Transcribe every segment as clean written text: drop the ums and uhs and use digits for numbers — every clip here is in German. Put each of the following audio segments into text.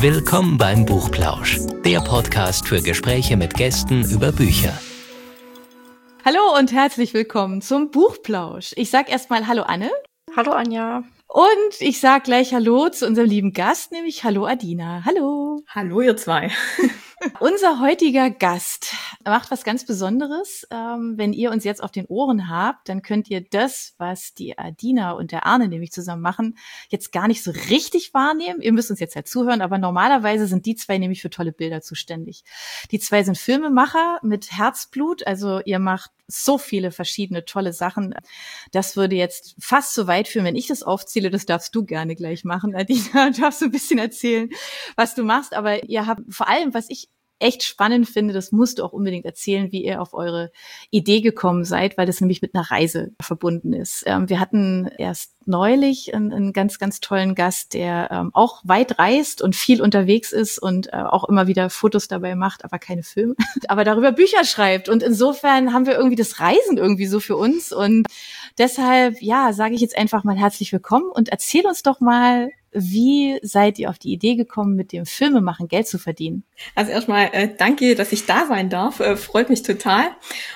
Willkommen beim Buchplausch, der Podcast für Gespräche mit Gästen über Bücher. Hallo und herzlich willkommen zum Buchplausch. Ich sag erstmal Hallo Anne. Hallo Anja. Und ich sag gleich Hallo zu unserem lieben Gast, nämlich Hallo Adina. Hallo. Hallo ihr zwei. Unser heutiger Gast macht was ganz Besonderes. Wenn ihr uns jetzt auf den Ohren habt, dann könnt ihr das, was die Adina und der Arne nämlich zusammen machen, jetzt gar nicht so richtig wahrnehmen. Ihr müsst uns jetzt halt zuhören, aber normalerweise sind die zwei nämlich für tolle Bilder zuständig. Die zwei sind Filmemacher mit Herzblut, also ihr macht so viele verschiedene tolle Sachen. Das würde jetzt fast so weit führen, wenn ich das aufzähle. Das darfst du gerne gleich machen, Adina. Du darfst so ein bisschen erzählen, was du machst. Aber ihr habt vor allem, was ich echt spannend finde, das musst du auch unbedingt erzählen, wie ihr auf eure Idee gekommen seid, weil das nämlich mit einer Reise verbunden ist. Wir hatten erst neulich einen ganz, ganz tollen Gast, der auch weit reist und viel unterwegs ist und auch immer wieder Fotos dabei macht, aber keine Filme, aber darüber Bücher schreibt. Und insofern haben wir irgendwie das Reisen irgendwie so für uns. Und deshalb, ja, sage ich jetzt einfach mal herzlich willkommen und erzähl uns doch mal, wie seid ihr auf die Idee gekommen, mit dem Filmemachen Geld zu verdienen? Also erstmal danke, dass ich da sein darf. Freut mich total.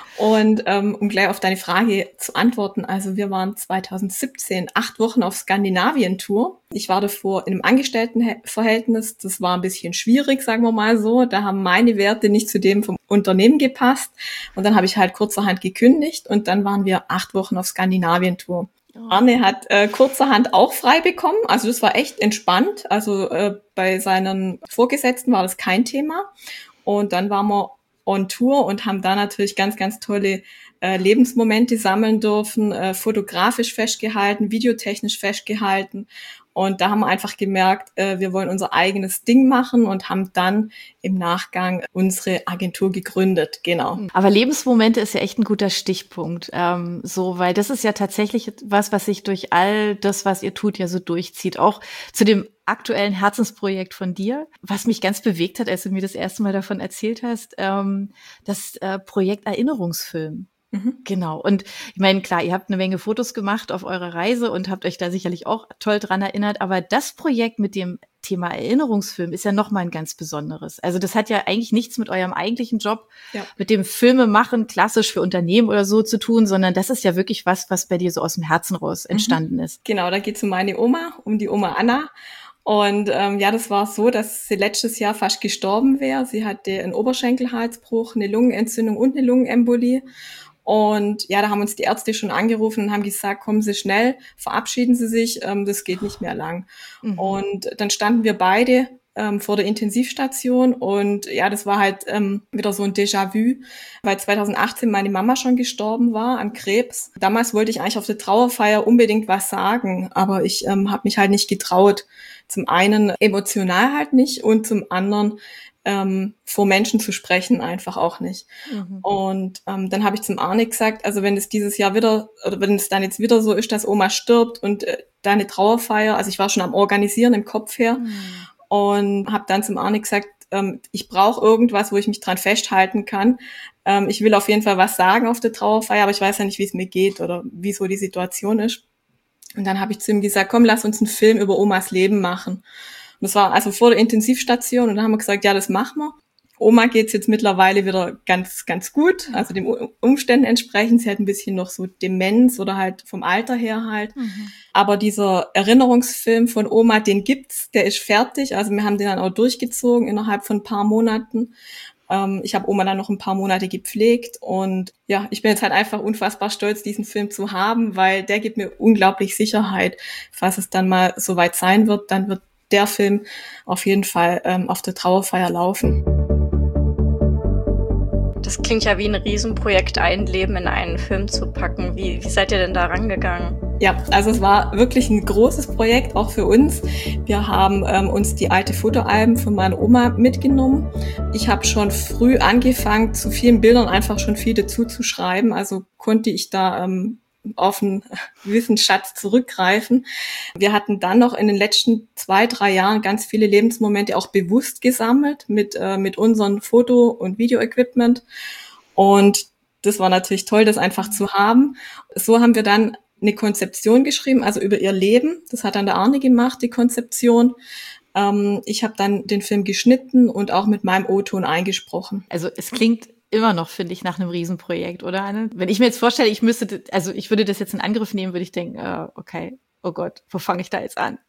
Und um gleich auf deine Frage zu antworten, also wir waren 2017 8 Wochen auf Skandinavien-Tour. Ich war davor in einem Angestelltenverhältnis. Das war ein bisschen schwierig, sagen wir mal so. Da haben meine Werte nicht zu dem vom Unternehmen gepasst. Und dann habe ich halt kurzerhand gekündigt und dann waren wir 8 Wochen auf Skandinavien-Tour. Arne hat kurzerhand auch frei bekommen, also das war echt entspannt, also bei seinen Vorgesetzten war das kein Thema und dann waren wir on Tour und haben da natürlich ganz, ganz tolle Lebensmomente sammeln dürfen, fotografisch festgehalten, videotechnisch festgehalten und da haben wir einfach gemerkt, wir wollen unser eigenes Ding machen und haben dann im Nachgang unsere Agentur gegründet, genau. Aber Lebensmomente ist ja echt ein guter Stichpunkt, weil das ist ja tatsächlich was sich durch all das, was ihr tut, ja so durchzieht. Auch zu dem aktuellen Herzensprojekt von dir, was mich ganz bewegt hat, als du mir das erste Mal davon erzählt hast, das Projekt Erinnerungsfilm. Genau. Und ich meine, klar, ihr habt eine Menge Fotos gemacht auf eurer Reise und habt euch da sicherlich auch toll dran erinnert. Aber das Projekt mit dem Thema Erinnerungsfilm ist ja nochmal ein ganz besonderes. Also das hat ja eigentlich nichts mit eurem eigentlichen Job, mit dem Filmemachen klassisch für Unternehmen oder so zu tun, sondern das ist ja wirklich was bei dir so aus dem Herzen raus entstanden ist. Genau, da geht es um meine Oma, um die Oma Anna. Und das war so, dass sie letztes Jahr fast gestorben wäre. Sie hatte einen Oberschenkelhalsbruch, eine Lungenentzündung und eine Lungenembolie. Und ja, da haben uns die Ärzte schon angerufen und haben gesagt, kommen Sie schnell, verabschieden Sie sich, das geht nicht mehr lang. Und dann standen wir beide vor der Intensivstation und ja, das war halt wieder so ein Déjà-vu, weil 2018 meine Mama schon gestorben war an Krebs. Damals wollte ich eigentlich auf der Trauerfeier unbedingt was sagen, aber ich habe mich halt nicht getraut. Zum einen emotional halt nicht und zum anderen vor Menschen zu sprechen einfach auch nicht. Und dann habe ich zum Arne gesagt, also wenn es dieses Jahr wieder, oder wenn es dann jetzt wieder so ist, dass Oma stirbt und deine Trauerfeier, also ich war schon am Organisieren im Kopf her und habe dann zum Arne gesagt, ich brauche irgendwas, wo ich mich dran festhalten kann. Ich will auf jeden Fall was sagen auf der Trauerfeier, aber ich weiß ja nicht, wie es mir geht oder wie so die Situation ist. Und dann habe ich zu ihm gesagt, komm, lass uns einen Film über Omas Leben machen. Und das war also vor der Intensivstation und dann haben wir gesagt, ja, das machen wir. Oma geht's jetzt mittlerweile wieder ganz, ganz gut, also den Umständen entsprechend. Sie hat ein bisschen noch so Demenz oder halt vom Alter her halt. Aber dieser Erinnerungsfilm von Oma, den gibt's, der ist fertig. Also wir haben den dann auch durchgezogen innerhalb von ein paar Monaten. Ich habe Oma dann noch ein paar Monate gepflegt und ja, ich bin jetzt halt einfach unfassbar stolz, diesen Film zu haben, weil der gibt mir unglaublich Sicherheit. Falls es dann mal soweit sein wird, dann wird der Film auf jeden Fall auf der Trauerfeier laufen. Das klingt ja wie ein Riesenprojekt, ein Leben in einen Film zu packen. Wie seid ihr denn da rangegangen? Ja, also es war wirklich ein großes Projekt, auch für uns. Wir haben uns die alte Fotoalben von meiner Oma mitgenommen. Ich habe schon früh angefangen, zu vielen Bildern einfach schon viel dazu zu schreiben. Also konnte ich da auf einen Wissensschatz zurückgreifen. Wir hatten dann noch in den letzten 2-3 Jahren ganz viele Lebensmomente auch bewusst gesammelt mit unserem Foto- und Videoequipment. Und das war natürlich toll, das einfach zu haben. So haben wir dann eine Konzeption geschrieben, also über ihr Leben. Das hat dann der Arne gemacht, die Konzeption. Ich habe dann den Film geschnitten und auch mit meinem O-Ton eingesprochen. Also es klingt immer noch, finde ich, nach einem Riesenprojekt, oder Anne? Wenn ich mir jetzt vorstelle, ich würde das jetzt in Angriff nehmen, würde ich denken, okay, oh Gott, wo fange ich da jetzt an?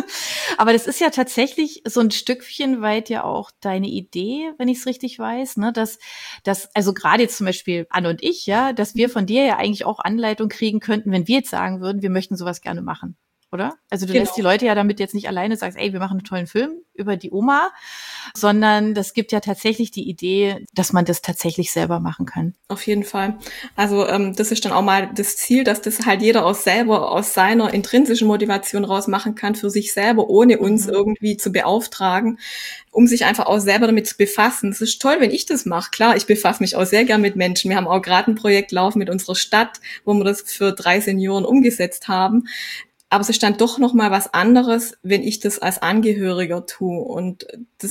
Aber das ist ja tatsächlich so ein Stückchen weit ja auch deine Idee, wenn ich es richtig weiß, ne, dass also gerade jetzt zum Beispiel Anne und ich, ja, dass wir von dir ja eigentlich auch Anleitung kriegen könnten, wenn wir jetzt sagen würden, wir möchten sowas gerne machen. Oder? Also du lässt die Leute ja damit jetzt nicht alleine, sagst, ey, wir machen einen tollen Film über die Oma, sondern das gibt ja tatsächlich die Idee, dass man das tatsächlich selber machen kann. Auf jeden Fall. Also das ist dann auch mal das Ziel, dass das halt jeder aus seiner intrinsischen Motivation raus machen kann, für sich selber, ohne uns irgendwie zu beauftragen, um sich einfach auch selber damit zu befassen. Es ist toll, wenn ich das mache. Klar, ich befasse mich auch sehr gern mit Menschen. Wir haben auch gerade ein Projekt laufen mit unserer Stadt, wo wir das für 3 Senioren umgesetzt haben. Aber es ist dann doch noch mal was anderes, wenn ich das als Angehöriger tue. Und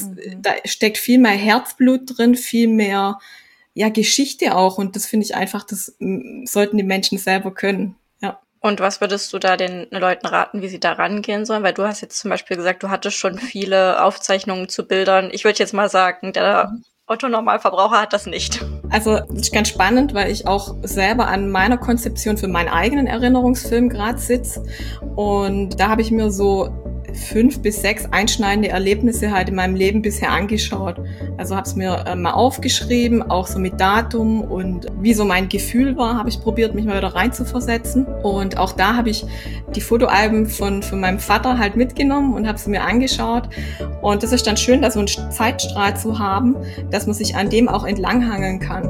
da steckt viel mehr Herzblut drin, viel mehr Geschichte auch. Und das finde ich einfach, das sollten die Menschen selber können. Ja. Und was würdest du da den Leuten raten, wie sie da rangehen sollen? Weil du hast jetzt zum Beispiel gesagt, du hattest schon viele Aufzeichnungen zu Bildern. Ich würde jetzt mal sagen, der Otto-Normalverbraucher hat das nicht. Also das ist ganz spannend, weil ich auch selber an meiner Konzeption für meinen eigenen Erinnerungsfilm gerade sitze. Und da habe ich mir so 5 bis 6 einschneidende Erlebnisse halt in meinem Leben bisher angeschaut. Also habe es mir mal aufgeschrieben, auch so mit Datum und wie so mein Gefühl war, habe ich probiert, mich mal wieder reinzuversetzen. Und auch da habe ich die Fotoalben von meinem Vater halt mitgenommen und habe sie mir angeschaut. Und das ist dann schön, da so einen Zeitstrahl zu haben, dass man sich an dem auch entlanghangeln kann.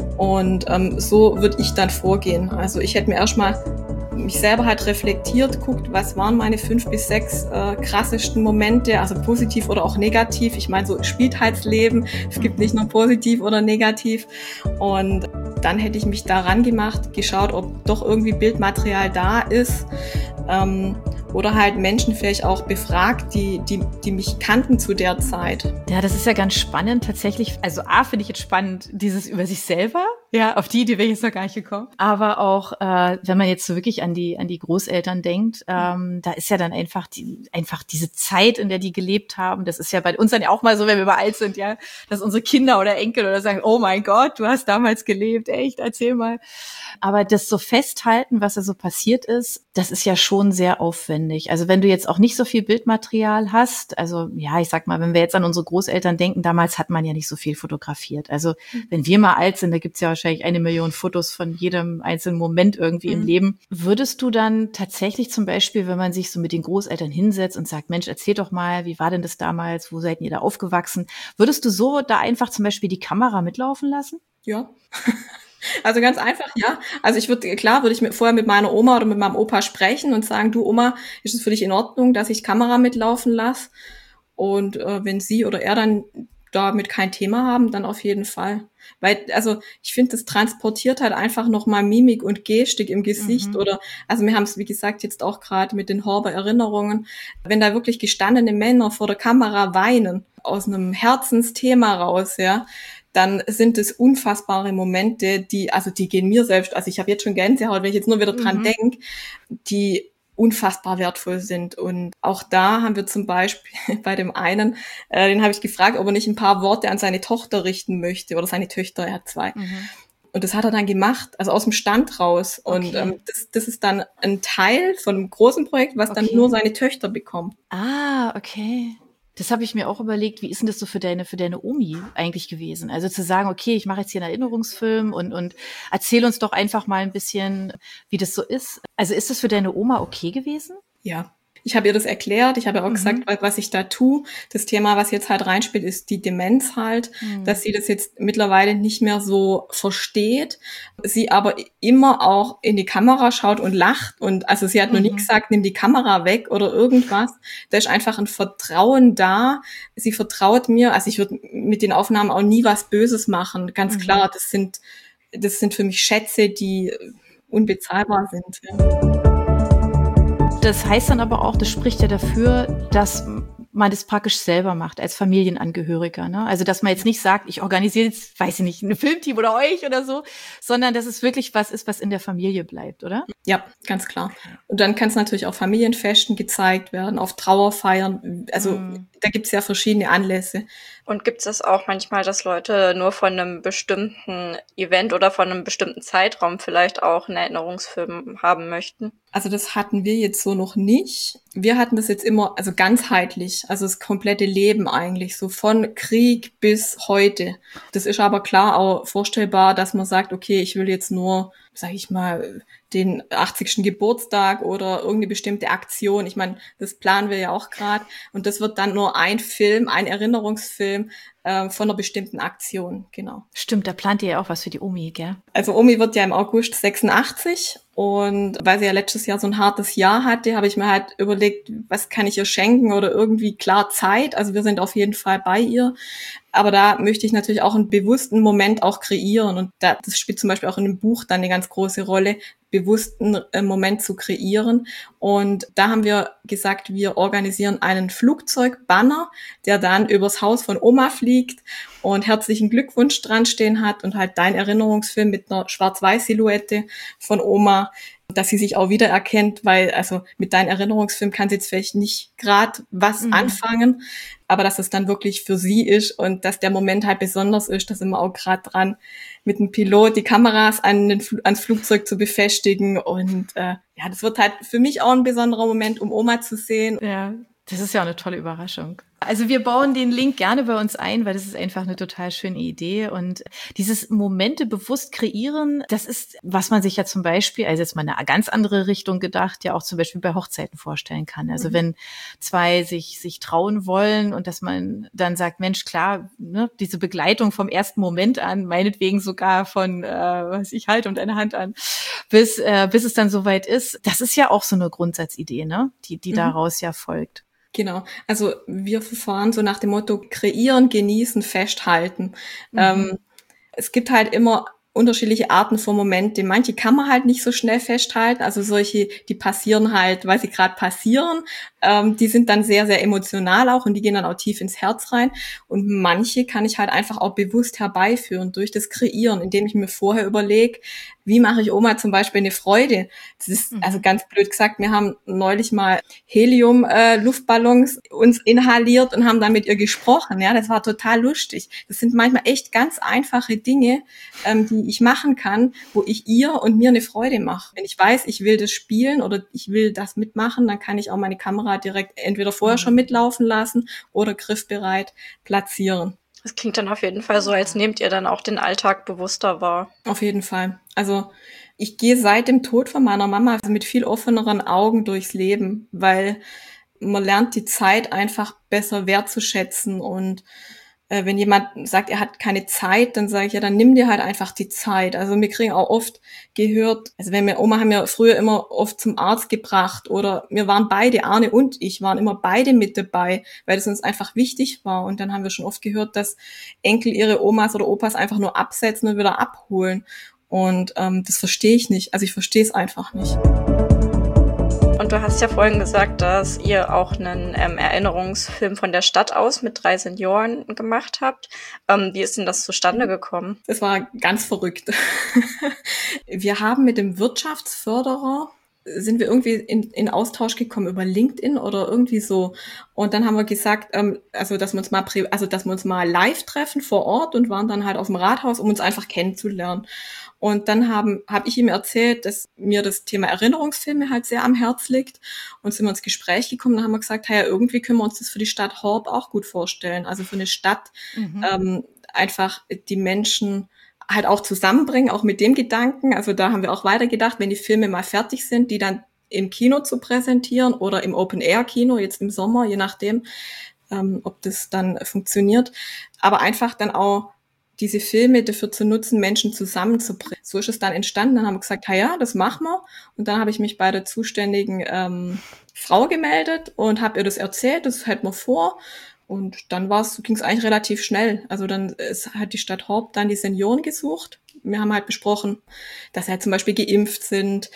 Und so würde ich dann vorgehen. Also ich hätte mir erstmal mich selber halt reflektiert, guckt, was waren meine 5 bis 6 krassesten Momente, also positiv oder auch negativ. Ich meine, so spielt halt das Leben. Es gibt nicht nur positiv oder negativ. Und dann hätte ich mich daran gemacht, geschaut, ob doch irgendwie Bildmaterial da ist. Oder halt Menschen vielleicht auch befragt, die mich kannten zu der Zeit. Ja, das ist ja ganz spannend tatsächlich. Also finde ich jetzt spannend, dieses über sich selber. Ja, auf die wäre ich jetzt noch gar nicht gekommen. Aber auch, wenn man jetzt so wirklich an die Großeltern denkt, da ist ja dann einfach diese Zeit, in der die gelebt haben. Das ist ja bei uns dann auch mal so, wenn wir mal alt sind, ja, dass unsere Kinder oder Enkel oder sagen, oh mein Gott, du hast damals gelebt, echt, erzähl mal. Aber das so festhalten, was da so passiert ist, das ist ja schon sehr aufwendig. Also wenn du jetzt auch nicht so viel Bildmaterial hast, also ja, ich sag mal, wenn wir jetzt an unsere Großeltern denken, damals hat man ja nicht so viel fotografiert. Also wenn wir mal alt sind, da gibt's ja wahrscheinlich 1 Million Fotos von jedem einzelnen Moment irgendwie im Leben. Würdest du dann tatsächlich zum Beispiel, wenn man sich so mit den Großeltern hinsetzt und sagt, Mensch, erzähl doch mal, wie war denn das damals, wo seid ihr da aufgewachsen? Würdest du so da einfach zum Beispiel die Kamera mitlaufen lassen? Ja. Also ganz einfach, ja. Also würde ich vorher mit meiner Oma oder mit meinem Opa sprechen und sagen, du Oma, ist es für dich in Ordnung, dass ich Kamera mitlaufen lasse? Und wenn sie oder er dann damit kein Thema haben, dann auf jeden Fall. Weil, also ich finde, das transportiert halt einfach nochmal Mimik und Gestik im Gesicht oder, also wir haben es, wie gesagt, jetzt auch gerade mit den Horber-Erinnerungen, wenn da wirklich gestandene Männer vor der Kamera weinen, aus einem Herzensthema raus, ja, dann sind es unfassbare Momente, die gehen mir selbst, also ich habe jetzt schon Gänsehaut, wenn ich jetzt nur wieder dran denke, die unfassbar wertvoll sind. Und auch da haben wir zum Beispiel bei dem einen, den habe ich gefragt, ob er nicht ein paar Worte an seine Tochter richten möchte oder seine Töchter, er hat 2. Und das hat er dann gemacht, also aus dem Stand raus. Okay. Und das ist dann ein Teil von einem großen Projekt, was dann nur seine Töchter bekommen. Ah, okay. Das habe ich mir auch überlegt, wie ist denn das so für deine Omi eigentlich gewesen? Also zu sagen, okay, ich mache jetzt hier einen Erinnerungsfilm und erzähl uns doch einfach mal ein bisschen, wie das so ist. Also ist das für deine Oma okay gewesen? Ja. Ich habe ihr das erklärt, ich habe auch gesagt, was ich da tue. Das Thema, was jetzt halt reinspielt, ist die Demenz halt, dass sie das jetzt mittlerweile nicht mehr so versteht, sie aber immer auch in die Kamera schaut und lacht und also sie hat noch nie gesagt, nimm die Kamera weg oder irgendwas. Da ist einfach ein Vertrauen da. Sie vertraut mir, also ich würde mit den Aufnahmen auch nie was Böses machen, ganz klar. Das sind für mich Schätze, die unbezahlbar sind. Ja. Das heißt dann aber auch, das spricht ja dafür, dass man das praktisch selber macht als Familienangehöriger, ne? Also dass man jetzt nicht sagt, ich organisiere jetzt, weiß ich nicht, ein Filmteam oder euch oder so, sondern dass es wirklich was ist, was in der Familie bleibt, oder? Ja, ganz klar. Und dann kann es natürlich auf Familienfesten gezeigt werden, auf Trauerfeiern. Also da gibt's ja verschiedene Anlässe. Und gibt es das auch manchmal, dass Leute nur von einem bestimmten Event oder von einem bestimmten Zeitraum vielleicht auch einen Erinnerungsfilm haben möchten? Also das hatten wir jetzt so noch nicht. Wir hatten das jetzt immer, also ganzheitlich, also das komplette Leben eigentlich, so von Krieg bis heute. Das ist aber klar auch vorstellbar, dass man sagt, okay, ich will jetzt nur, sag ich mal, den 80. Geburtstag oder irgendeine bestimmte Aktion. Ich meine, das planen wir ja auch gerade. Und das wird dann nur ein Film, ein Erinnerungsfilm von einer bestimmten Aktion, genau. Stimmt, da plant ihr ja auch was für die Omi, gell? Also Omi wird ja im August 86 und weil sie ja letztes Jahr so ein hartes Jahr hatte, habe ich mir halt überlegt, was kann ich ihr schenken oder irgendwie klar Zeit. Also wir sind auf jeden Fall bei ihr. Aber da möchte ich natürlich auch einen bewussten Moment auch kreieren. Und das spielt zum Beispiel auch in dem Buch dann eine ganz große Rolle, bewussten Moment zu kreieren. Und da haben wir gesagt, wir organisieren einen Flugzeugbanner, der dann übers Haus von Oma fliegt und herzlichen Glückwunsch dran stehen hat und halt dein Erinnerungsfilm mit einer Schwarz-Weiß-Silhouette von Oma, dass sie sich auch wiedererkennt, weil also mit deinem Erinnerungsfilm kann sie jetzt vielleicht nicht gerade was anfangen, aber dass es dann wirklich für sie ist und dass der Moment halt besonders ist, da sind wir auch gerade dran, mit dem Pilot die Kameras ans Flugzeug zu befestigen und ja, das wird halt für mich auch ein besonderer Moment, um Oma zu sehen. Ja, das ist ja auch eine tolle Überraschung. Also wir bauen den Link gerne bei uns ein, weil das ist einfach eine total schöne Idee. Und dieses Momente bewusst kreieren, das ist, was man sich ja zum Beispiel, also jetzt mal eine ganz andere Richtung gedacht, ja auch zum Beispiel bei Hochzeiten vorstellen kann. Also wenn zwei sich trauen wollen und dass man dann sagt, Mensch, klar, ne, diese Begleitung vom ersten Moment an, meinetwegen sogar von, was ich halte und deine Hand an, bis es dann soweit ist, das ist ja auch so eine Grundsatzidee, ne, die daraus ja folgt. Genau, also wir verfahren so nach dem Motto kreieren, genießen, festhalten. Es gibt halt immer unterschiedliche Arten von Momente. Manche kann man halt nicht so schnell festhalten, also solche, die passieren halt, weil sie gerade passieren. Die sind dann sehr, sehr emotional auch und die gehen dann auch tief ins Herz rein. Und manche kann ich halt einfach auch bewusst herbeiführen durch das Kreieren, indem ich mir vorher überlege, wie mache ich Oma zum Beispiel eine Freude? Das ist also ganz blöd gesagt, wir haben neulich mal Helium-Luftballons uns inhaliert und haben dann mit ihr gesprochen. Ja, das war total lustig. Das sind manchmal echt ganz einfache Dinge, die ich machen kann, wo ich ihr und mir eine Freude mache. Wenn ich weiß, ich will das spielen oder ich will das mitmachen, dann kann ich auch meine Kamera direkt entweder vorher schon mitlaufen lassen oder griffbereit platzieren. Das klingt dann auf jeden Fall so, als nehmt ihr dann auch den Alltag bewusster wahr. Auf jeden Fall. Also ich gehe seit dem Tod von meiner Mama mit viel offeneren Augen durchs Leben, weil man lernt die Zeit einfach besser wertzuschätzen und wenn jemand sagt, er hat keine Zeit, dann sage ich, ja, dann nimm dir halt einfach die Zeit. Also wir kriegen auch oft gehört, also Oma haben wir früher immer oft zum Arzt gebracht oder wir waren beide, Arne und ich, waren immer beide mit dabei, weil es uns einfach wichtig war. Und dann haben wir schon oft gehört, dass Enkel ihre Omas oder Opas einfach nur absetzen und wieder abholen. Und das verstehe ich nicht. Also ich verstehe es einfach nicht. Und du hast ja vorhin gesagt, dass ihr auch einen Erinnerungsfilm von der Stadt aus mit 3 Senioren gemacht habt. Wie ist denn das zustande gekommen? Das war ganz verrückt. Wir haben mit dem Wirtschaftsförderer sind wir irgendwie in Austausch gekommen über LinkedIn oder irgendwie so. Und dann haben wir gesagt, also dass wir uns mal live treffen vor Ort und waren dann halt auf dem Rathaus, um uns einfach kennenzulernen. Und dann hab ich ihm erzählt, dass mir das Thema Erinnerungsfilme halt sehr am Herz liegt. Und sind wir ins Gespräch gekommen, dann haben wir gesagt, ja, irgendwie können wir uns das für die Stadt Horb auch gut vorstellen. Also für eine Stadt einfach die Menschen halt auch zusammenbringen, auch mit dem Gedanken. Also da haben wir auch weitergedacht, wenn die Filme mal fertig sind, die dann im Kino zu präsentieren oder im Open-Air-Kino, jetzt im Sommer, je nachdem, ob das dann funktioniert. Aber einfach dann auch diese Filme dafür zu nutzen, Menschen zusammenzubringen. So ist es dann entstanden. Dann haben wir gesagt, ja, das machen wir. Und dann habe ich mich bei der zuständigen Frau gemeldet und habe ihr das erzählt, das hätten wir vor. Und dann ging es eigentlich relativ schnell. Also dann hat die Stadt Horb dann die Senioren gesucht. Wir haben halt besprochen, dass sie halt zum Beispiel geimpft sind,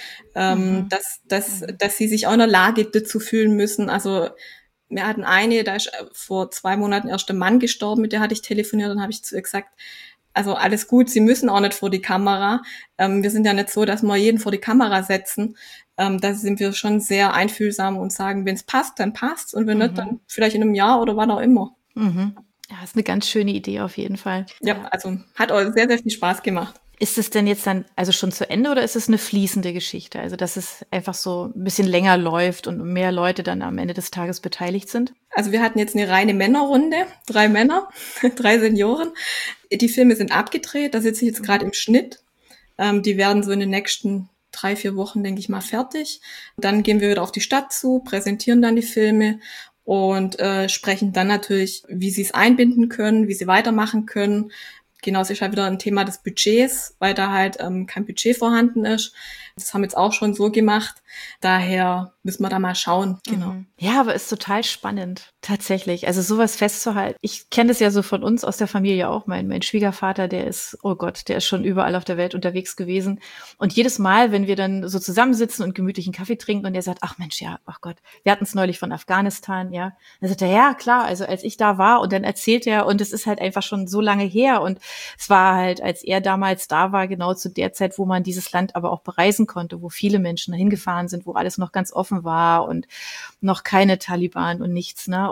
dass sie sich auch in der Lage dazu fühlen müssen. Also wir hatten eine, da ist vor 2 Monaten erst der Mann gestorben, mit der hatte ich telefoniert, dann habe ich zu ihr gesagt, also alles gut, sie müssen auch nicht vor die Kamera. Wir sind ja nicht so, dass wir jeden vor die Kamera setzen. Da sind wir schon sehr einfühlsam und sagen, wenn es passt, dann passt und wenn nicht, dann vielleicht in einem Jahr oder wann auch immer. Mhm. Ja, ist eine ganz schöne Idee auf jeden Fall. Ja, also hat auch sehr, sehr viel Spaß gemacht. Ist es denn jetzt dann also schon zu Ende oder ist es eine fließende Geschichte? Also, dass es einfach so ein bisschen länger läuft und mehr Leute dann am Ende des Tages beteiligt sind? Also wir hatten jetzt eine reine Männerrunde, 3 Männer, 3 Senioren. Die Filme sind abgedreht, da sitze ich jetzt gerade im Schnitt. Die werden so in den nächsten 3-4 Wochen, denke ich mal, fertig. Dann gehen wir wieder auf die Stadt zu, präsentieren dann die Filme und sprechen dann natürlich, wie sie es einbinden können, wie sie weitermachen können. Genau, es ist halt wieder ein Thema des Budgets, weil da halt kein Budget vorhanden ist. Das haben wir jetzt auch schon so gemacht. Daher müssen wir da mal schauen. Genau. Ja, aber ist total spannend, tatsächlich. Also sowas festzuhalten. Ich kenne das ja so von uns aus der Familie auch. Mein Schwiegervater, der ist, oh Gott, der ist schon überall auf der Welt unterwegs gewesen. Und jedes Mal, wenn wir dann so zusammensitzen und gemütlichen Kaffee trinken und er sagt, ach Mensch, ja, ach Gott, wir hatten es neulich von Afghanistan, ja. Dann sagt er, ja, klar, also als ich da war und dann erzählt er und es ist halt einfach schon so lange her und es war halt, als er damals da war, genau zu der Zeit, wo man dieses Land aber auch bereisen konnte, wo viele Menschen hingefahren sind, wo alles noch ganz offen war und noch keine Taliban und nichts, ne?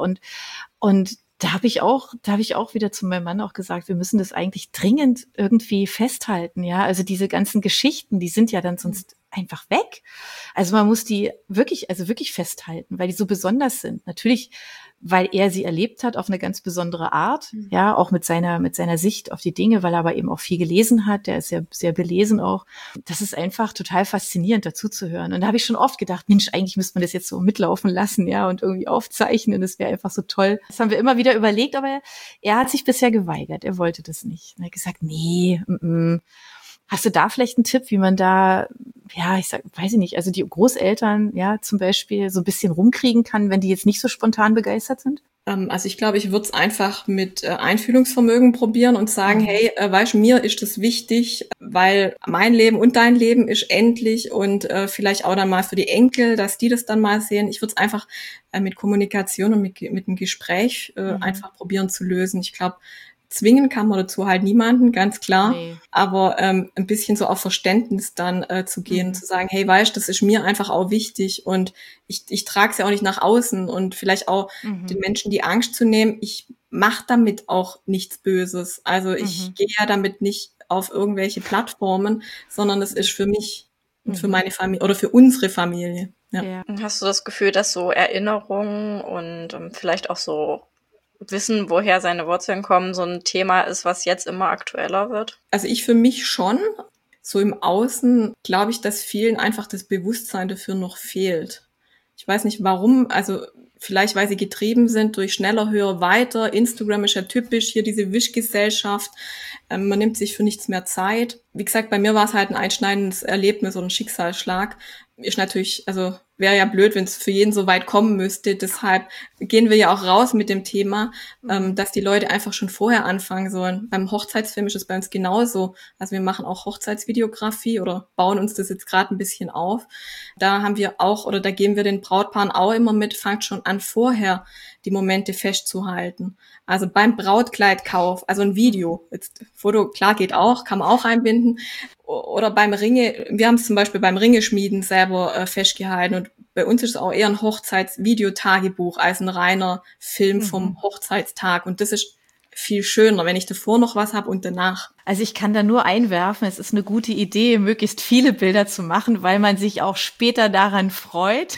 Und da habe ich auch wieder zu meinem Mann auch gesagt, wir müssen das eigentlich dringend irgendwie festhalten, ja? Also diese ganzen Geschichten, die sind ja dann sonst einfach weg. Also man muss die wirklich festhalten, weil die so besonders sind. Natürlich, weil er sie erlebt hat auf eine ganz besondere Art, ja, auch mit seiner Sicht auf die Dinge, weil er aber eben auch viel gelesen hat, der ist ja sehr belesen auch. Das ist einfach total faszinierend, dazu zu hören. Und da habe ich schon oft gedacht, Mensch, eigentlich müsste man das jetzt so mitlaufen lassen, ja, und irgendwie aufzeichnen. Das wäre einfach so toll. Das haben wir immer wieder überlegt, aber er hat sich bisher geweigert. Er wollte das nicht. Er hat gesagt, nee, Hast du da vielleicht einen Tipp, wie man da, ja, weiß ich nicht, also die Großeltern, ja, zum Beispiel so ein bisschen rumkriegen kann, wenn die jetzt nicht so spontan begeistert sind? Also ich glaube, ich würde es einfach mit Einfühlungsvermögen probieren und sagen, hey, weißt du, mir ist das wichtig, weil mein Leben und dein Leben ist endlich und vielleicht auch dann mal für die Enkel, dass die das dann mal sehen. Ich würde es einfach mit Kommunikation und mit einem Gespräch einfach probieren zu lösen. Ich glaube, zwingen kann man dazu halt niemanden, ganz klar. Nee. Aber ein bisschen so auf Verständnis dann zu gehen, zu sagen, hey, weißt, das ist mir einfach auch wichtig und ich trage es ja auch nicht nach außen und vielleicht auch den Menschen die Angst zu nehmen, ich mache damit auch nichts Böses. Also ich gehe ja damit nicht auf irgendwelche Plattformen, sondern es ist für mich und für meine Familie oder für unsere Familie. Ja. Hast du das Gefühl, dass so Erinnerungen und vielleicht auch so Wissen, woher seine Wurzeln kommen, so ein Thema ist, was jetzt immer aktueller wird? Also ich für mich schon. So im Außen glaube ich, dass vielen einfach das Bewusstsein dafür noch fehlt. Ich weiß nicht warum, also vielleicht weil sie getrieben sind durch schneller, höher, weiter. Instagram ist ja typisch, hier diese Wischgesellschaft. Man nimmt sich für nichts mehr Zeit. Wie gesagt, bei mir war es halt ein einschneidendes Erlebnis oder ein Schicksalsschlag. Ist natürlich, also wäre ja blöd, wenn es für jeden so weit kommen müsste. Deshalb gehen wir ja auch raus mit dem Thema, dass die Leute einfach schon vorher anfangen sollen. Beim Hochzeitsfilm ist es bei uns genauso. Also wir machen auch Hochzeitsvideografie oder bauen uns das jetzt gerade ein bisschen auf. Da haben wir auch, oder da geben wir den Brautpaaren auch immer mit, fangt schon an vorher die Momente festzuhalten. Also beim Brautkleidkauf, also ein Video, jetzt Foto, klar geht auch, kann man auch einbinden. Oder beim Ringe, wir haben es zum Beispiel beim Ringeschmieden selber festgehalten und bei uns ist es auch eher ein Hochzeitsvideotagebuch als ein reiner Film vom Hochzeitstag und das ist viel schöner, wenn ich davor noch was habe und danach. Also ich kann da nur einwerfen, es ist eine gute Idee, möglichst viele Bilder zu machen, weil man sich auch später daran freut.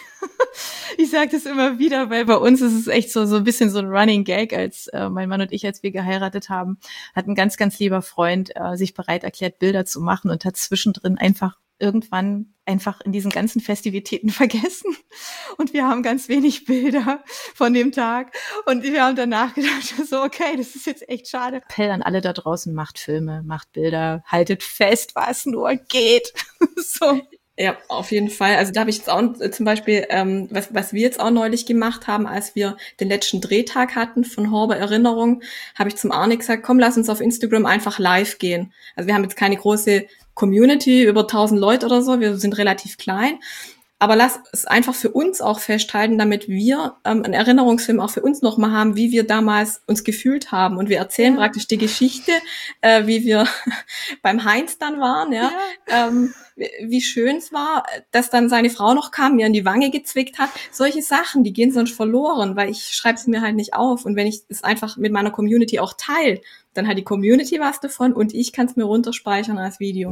Ich sage das immer wieder, weil bei uns ist es echt so ein bisschen so ein Running Gag, als mein Mann und ich, als wir geheiratet haben, hat ein ganz, ganz lieber Freund sich bereit erklärt, Bilder zu machen und hat zwischendrin irgendwann in diesen ganzen Festivitäten vergessen. Und wir haben ganz wenig Bilder von dem Tag. Und wir haben danach gedacht, so, okay, das ist jetzt echt schade. Appell an alle da draußen, macht Filme, macht Bilder, haltet fest, was nur geht. So. Ja, auf jeden Fall. Also da habe ich jetzt auch zum Beispiel, was wir jetzt auch neulich gemacht haben, als wir den letzten Drehtag hatten von Horber Erinnerung, habe ich zum Arne gesagt, komm, lass uns auf Instagram einfach live gehen. Also wir haben jetzt keine große Community, über 1000 Leute oder so, wir sind relativ klein. Aber lass es einfach für uns auch festhalten, damit wir einen Erinnerungsfilm auch für uns nochmal haben, wie wir damals uns gefühlt haben. Und wir erzählen praktisch die Geschichte, wie wir beim Heinz dann waren, wie schön es war, dass dann seine Frau noch kam, mir in die Wange gezwickt hat. Solche Sachen, die gehen sonst verloren, weil ich schreibe es mir halt nicht auf. Und wenn ich es einfach mit meiner Community auch teile, dann hat die Community was davon und ich kann es mir runterspeichern als Video.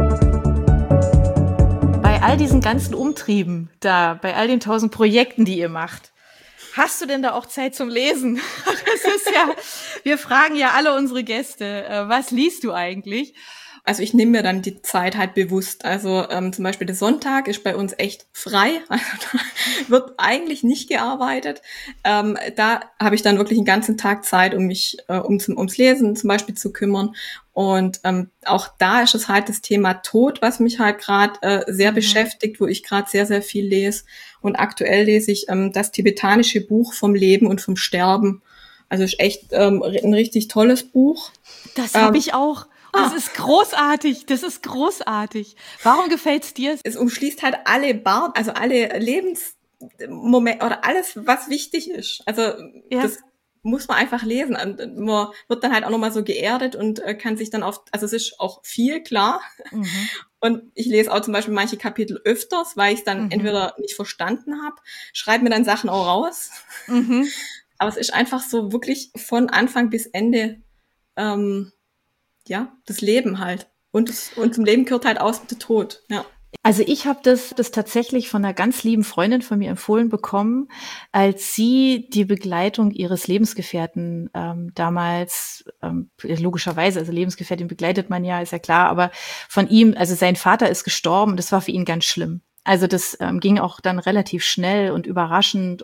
Bei all diesen ganzen Umtrieben da, bei all den 1000 Projekten, die ihr macht, hast du denn da auch Zeit zum Lesen? Das ist ja, wir fragen ja alle unsere Gäste, was liest du eigentlich? Also ich nehme mir dann die Zeit halt bewusst. Also zum Beispiel der Sonntag ist bei uns echt frei. Also da wird eigentlich nicht gearbeitet. Da habe ich dann wirklich einen ganzen Tag Zeit, um mich ums Lesen zum Beispiel zu kümmern. Und auch da ist es halt das Thema Tod, was mich halt gerade sehr beschäftigt, wo ich gerade sehr, sehr viel lese. Und aktuell lese ich das tibetanische Buch vom Leben und vom Sterben. Also ist echt ein richtig tolles Buch. Das habe ich auch. Das ist großartig, das ist großartig. Warum gefällt's dir? Es umschließt halt alle Lebensmomente oder alles, was wichtig ist. Also das muss man einfach lesen. Und man wird dann halt auch nochmal so geerdet und kann sich dann also es ist auch viel, klar. Und ich lese auch zum Beispiel manche Kapitel öfters, weil ich es dann entweder nicht verstanden habe, schreibe mir dann Sachen auch raus. Aber es ist einfach so wirklich von Anfang bis Ende das Leben halt. Und zum Leben gehört halt auch der Tod, ja. Also ich habe das tatsächlich von einer ganz lieben Freundin von mir empfohlen bekommen, als sie die Begleitung ihres Lebensgefährten damals, logischerweise, also Lebensgefährtin begleitet man ja, ist ja klar, aber von ihm, also sein Vater ist gestorben, das war für ihn ganz schlimm. Also das ging auch dann relativ schnell und überraschend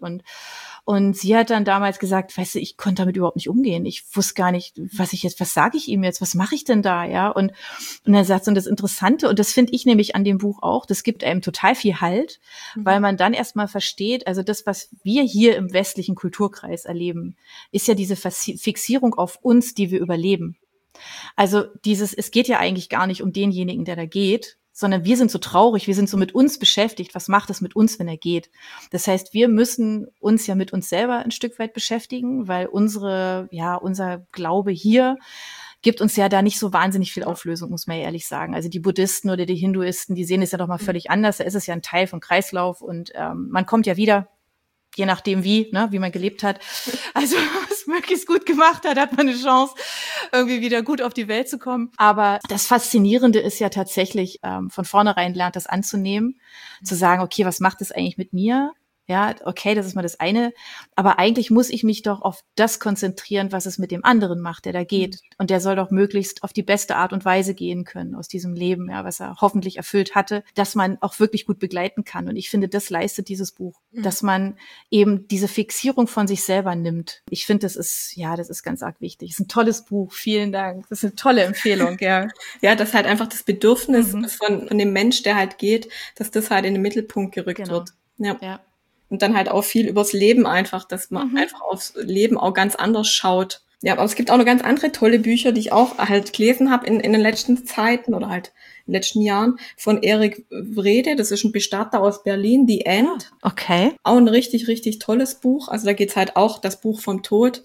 und sie hat dann damals gesagt, weißt du, ich konnte damit überhaupt nicht umgehen. Ich wusste gar nicht, was sage ich ihm jetzt, was mache ich denn da, ja? Und er sagt so, und das Interessante, und das finde ich nämlich an dem Buch auch, das gibt einem total viel Halt, weil man dann erstmal versteht, also das, was wir hier im westlichen Kulturkreis erleben, ist ja diese Fixierung auf uns, die wir überleben. Also es geht ja eigentlich gar nicht um denjenigen, der da geht, sondern wir sind so traurig, wir sind so mit uns beschäftigt. Was macht es mit uns, wenn er geht? Das heißt, wir müssen uns ja mit uns selber ein Stück weit beschäftigen, weil unser Glaube hier gibt uns ja da nicht so wahnsinnig viel Auflösung, muss man ja ehrlich sagen. Also die Buddhisten oder die Hinduisten, die sehen es ja doch mal völlig anders. Da ist es ja ein Teil vom Kreislauf und man kommt ja wieder, je nachdem wie man gelebt hat. Also was möglichst gut gemacht hat man eine Chance, irgendwie wieder gut auf die Welt zu kommen. Aber das Faszinierende ist ja tatsächlich, von vornherein lernt das anzunehmen, zu sagen, okay, was macht das eigentlich mit mir? Ja, okay, das ist mal das eine. Aber eigentlich muss ich mich doch auf das konzentrieren, was es mit dem anderen macht, der da geht. Und der soll doch möglichst auf die beste Art und Weise gehen können aus diesem Leben, ja, was er hoffentlich erfüllt hatte, dass man auch wirklich gut begleiten kann. Und ich finde, das leistet dieses Buch, dass man eben diese Fixierung von sich selber nimmt. Ich finde, das ist ganz arg wichtig. Es ist ein tolles Buch. Vielen Dank. Das ist eine tolle Empfehlung, ja. Ja, das halt einfach das Bedürfnis von dem Mensch, der halt geht, dass das halt in den Mittelpunkt gerückt wird. Ja. Und dann halt auch viel übers Leben einfach, dass man einfach aufs Leben auch ganz anders schaut. Ja, aber es gibt auch noch ganz andere tolle Bücher, die ich auch halt gelesen habe in den letzten Zeiten oder halt in den letzten Jahren von Erik Wrede. Das ist ein Bestatter aus Berlin, The End. Okay. Auch ein richtig, richtig tolles Buch. Also da geht's halt auch das Buch vom Tod.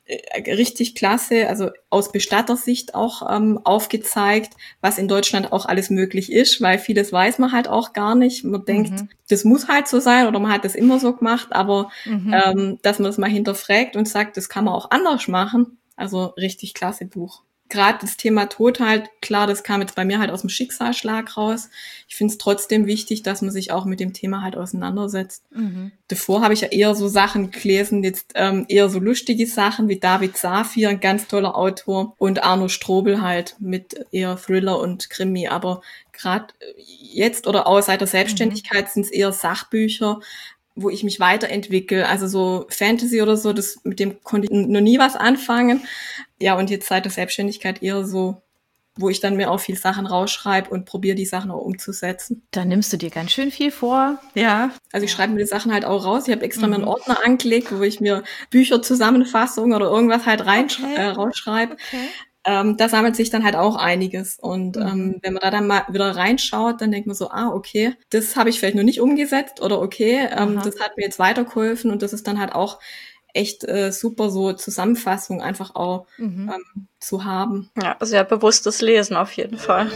Richtig klasse, also aus Bestattersicht auch aufgezeigt, was in Deutschland auch alles möglich ist, weil vieles weiß man halt auch gar nicht. Man denkt, das muss halt so sein oder man hat das immer so gemacht, aber dass man das mal hinterfragt und sagt, das kann man auch anders machen. Also richtig klasse Buch. Gerade das Thema Tod halt, klar, das kam jetzt bei mir halt aus dem Schicksalsschlag raus. Ich finde es trotzdem wichtig, dass man sich auch mit dem Thema halt auseinandersetzt. Davor habe ich ja eher so Sachen gelesen, jetzt eher so lustige Sachen wie David Safir, ein ganz toller Autor, und Arno Strobel halt mit eher Thriller und Krimi. Aber gerade jetzt oder auch seit der Selbstständigkeit sind es eher Sachbücher, wo ich mich weiterentwickle. Also so Fantasy oder so, mit dem konnte ich noch nie was anfangen. Ja, und jetzt seit der Selbstständigkeit eher so, wo ich dann mir auch viel Sachen rausschreibe und probiere, die Sachen auch umzusetzen. Da nimmst du dir ganz schön viel vor. Ja. Also ich schreibe mir die Sachen halt auch raus. Ich habe extra mir einen Ordner angelegt, wo ich mir Bücherzusammenfassungen oder irgendwas halt rausschreibe. Da sammelt sich dann halt auch einiges. Und wenn man da dann mal wieder reinschaut, dann denkt man so, okay, das habe ich vielleicht noch nicht umgesetzt oder okay, das hat mir jetzt weitergeholfen und das ist dann halt auch echt super, so Zusammenfassung einfach auch zu haben. Ja, sehr bewusstes Lesen auf jeden Fall.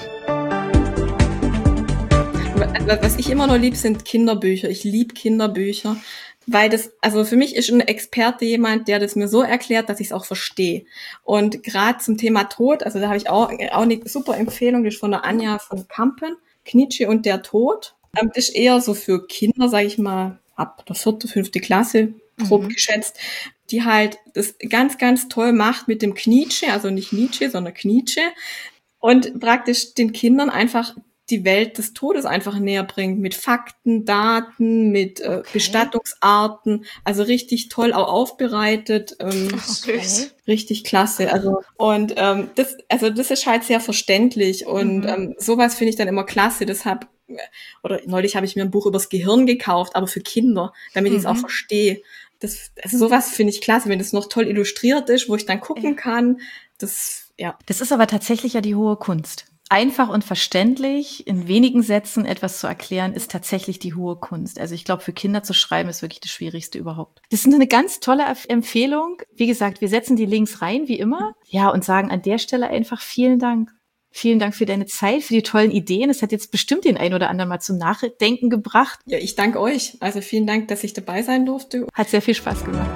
Was ich immer noch lieb, sind Kinderbücher. Ich liebe Kinderbücher, weil das, also für mich ist ein Experte jemand, der das mir so erklärt, dass ich es auch verstehe. Und gerade zum Thema Tod, also da habe ich auch eine super Empfehlung, das ist von der Anja von Kampen, Knietsche und der Tod. Das ist eher so für Kinder, sage ich mal, ab der 4., 5. Klasse, grob geschätzt, die halt das ganz, ganz toll macht mit dem Knietsche, also nicht Nietzsche, sondern Knietsche, und praktisch den Kindern einfach die Welt des Todes einfach näher bringt, mit Fakten, Daten, mit Bestattungsarten, also richtig toll auch aufbereitet, richtig klasse. Also und das ist halt sehr verständlich und sowas finde ich dann immer klasse. Deshalb oder neulich habe ich mir ein Buch übers Gehirn gekauft, aber für Kinder, damit ich es auch verstehe. Also sowas finde ich klasse, wenn das noch toll illustriert ist, wo ich dann gucken kann. Das ist aber tatsächlich ja die hohe Kunst. Einfach und verständlich, in wenigen Sätzen etwas zu erklären, ist tatsächlich die hohe Kunst. Also ich glaube, für Kinder zu schreiben, ist wirklich das Schwierigste überhaupt. Das ist eine ganz tolle Empfehlung. Wie gesagt, wir setzen die Links rein, wie immer. Ja, und sagen an der Stelle einfach vielen Dank. Vielen Dank für deine Zeit, für die tollen Ideen. Es hat jetzt bestimmt den einen oder anderen mal zum Nachdenken gebracht. Ja, ich danke euch. Also vielen Dank, dass ich dabei sein durfte. Hat sehr viel Spaß gemacht.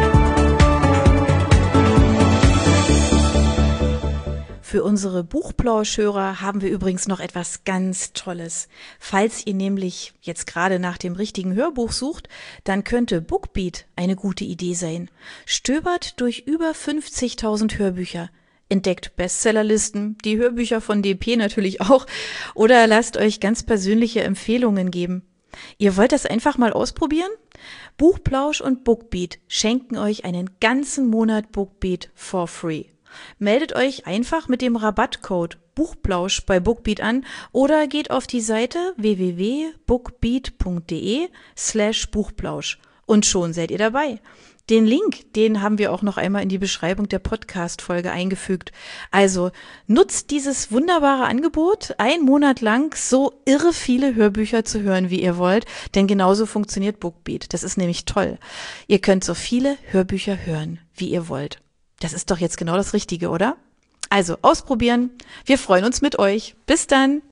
Für unsere Buchplauschhörer haben wir übrigens noch etwas ganz Tolles. Falls ihr nämlich jetzt gerade nach dem richtigen Hörbuch sucht, dann könnte Bookbeat eine gute Idee sein. Stöbert durch über 50.000 Hörbücher. Entdeckt Bestsellerlisten, die Hörbücher von DP natürlich auch, oder lasst euch ganz persönliche Empfehlungen geben. Ihr wollt das einfach mal ausprobieren? Buchplausch und Bookbeat schenken euch einen ganzen Monat Bookbeat for free. Meldet euch einfach mit dem Rabattcode Buchplausch bei Bookbeat an oder geht auf die Seite www.bookbeat.de/Buchplausch und schon seid ihr dabei. Den Link, den haben wir auch noch einmal in die Beschreibung der Podcast-Folge eingefügt. Also nutzt dieses wunderbare Angebot, einen Monat lang so irre viele Hörbücher zu hören, wie ihr wollt, denn genauso funktioniert Bookbeat. Das ist nämlich toll. Ihr könnt so viele Hörbücher hören, wie ihr wollt. Das ist doch jetzt genau das Richtige, oder? Also ausprobieren. Wir freuen uns mit euch. Bis dann.